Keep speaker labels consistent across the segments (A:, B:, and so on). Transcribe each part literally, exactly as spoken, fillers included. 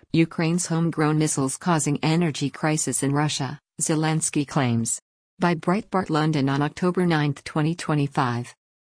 A: Ukraine's homegrown missiles causing energy crisis in Russia, Zelensky claims. By Breitbart London on October ninth, twenty twenty-five.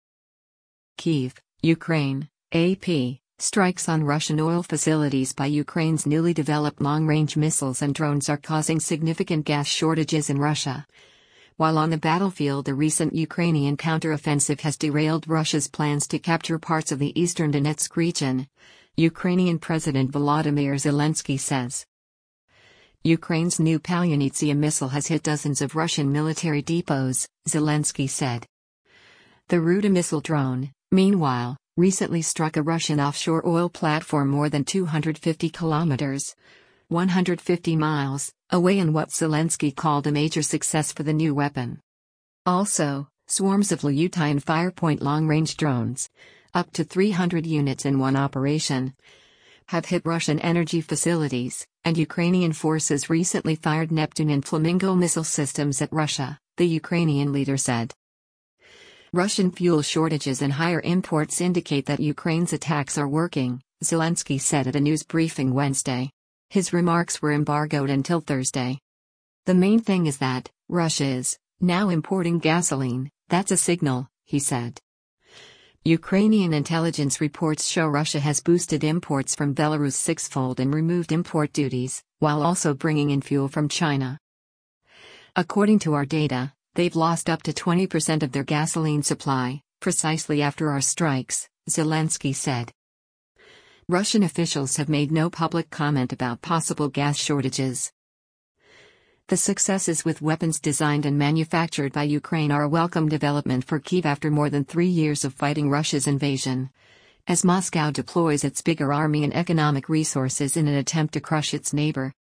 A: Kyiv, Ukraine, A P, strikes on Russian oil facilities by Ukraine's newly developed long-range missiles and drones are causing significant gas shortages in Russia. While on the battlefield, the recent Ukrainian counteroffensive has derailed Russia's plans to capture parts of the eastern Donetsk region, Ukrainian President Volodymyr Zelensky says. Ukraine's new Palyonitsia missile has hit dozens of Russian military depots, Zelensky said. The Ruda missile drone, meanwhile, recently struck a Russian offshore oil platform more than two hundred fifty kilometers, one hundred fifty miles, away in what Zelensky called a major success for the new weapon. Also, swarms of Lyutai and Firepoint long-range drones, up to three hundred units in one operation, have hit Russian energy facilities, and Ukrainian forces recently fired Neptune and Flamingo missile systems at Russia, the Ukrainian leader said. Russian fuel shortages and higher imports indicate that Ukraine's attacks are working, Zelensky said at a news briefing Wednesday. His remarks were embargoed until Thursday. The main thing is that Russia is now importing gasoline, that's a signal, he said. Ukrainian intelligence reports show Russia has boosted imports from Belarus sixfold and removed import duties, while also bringing in fuel from China. According to our data, they've lost up to twenty percent of their gasoline supply, precisely after our strikes, Zelensky said. Russian officials have made no public comment about possible gas shortages. The successes with weapons designed and manufactured by Ukraine are a welcome development for Kyiv after more than three years of fighting Russia's invasion, as Moscow deploys its bigger army and economic resources in an attempt to crush its neighbor.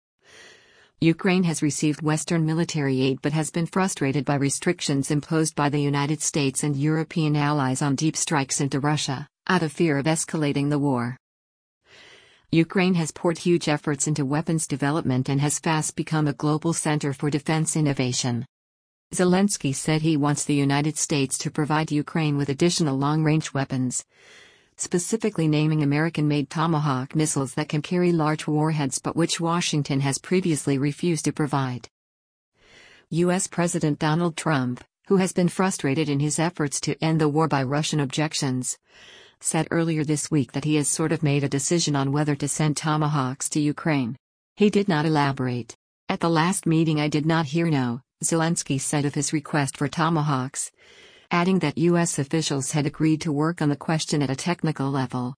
A: Ukraine has received Western military aid but has been frustrated by restrictions imposed by the United States and European allies on deep strikes into Russia, out of fear of escalating the war. Ukraine has poured huge efforts into weapons development and has fast become a global center for defense innovation. Zelensky said he wants the United States to provide Ukraine with additional long-range weapons, specifically naming American-made Tomahawk missiles that can carry large warheads but which Washington has previously refused to provide. U S President Donald Trump, who has been frustrated in his efforts to end the war by Russian objections, said earlier this week that he has sort of made a decision on whether to send Tomahawks to Ukraine. He did not elaborate. At the last meeting I did not hear no, Zelensky said of his request for Tomahawks, adding that U S officials had agreed to work on the question at a technical level.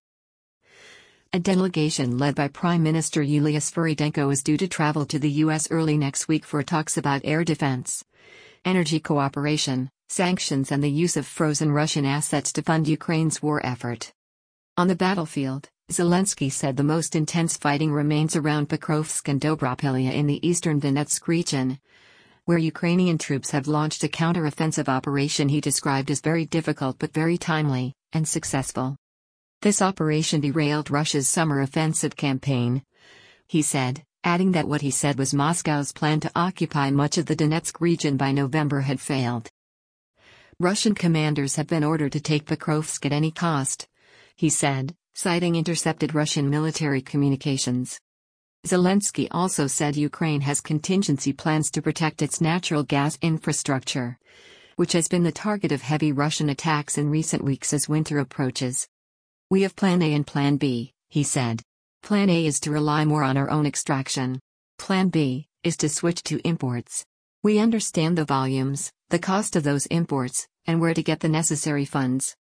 A: A delegation led by Prime Minister Yulia Sviridenko is due to travel to the U S early next week for talks about air defense, energy cooperation, sanctions and the use of frozen Russian assets to fund Ukraine's war effort. On the battlefield, Zelensky said the most intense fighting remains around Pokrovsk and Dobropilya in the eastern Donetsk region, where Ukrainian troops have launched a counter-offensive operation he described as very difficult but very timely, and successful. This operation derailed Russia's summer offensive campaign, he said, adding that what he said was Moscow's plan to occupy much of the Donetsk region by November had failed. Russian commanders have been ordered to take Pokrovsk at any cost, he said, citing intercepted Russian military communications. Zelensky also said Ukraine has contingency plans to protect its natural gas infrastructure, which has been the target of heavy Russian attacks in recent weeks as winter approaches. We have Plan A and Plan B, he said. Plan A is to rely more on our own extraction. Plan B is to switch to imports. We understand the volumes, the cost of those imports, and where to get the necessary funds.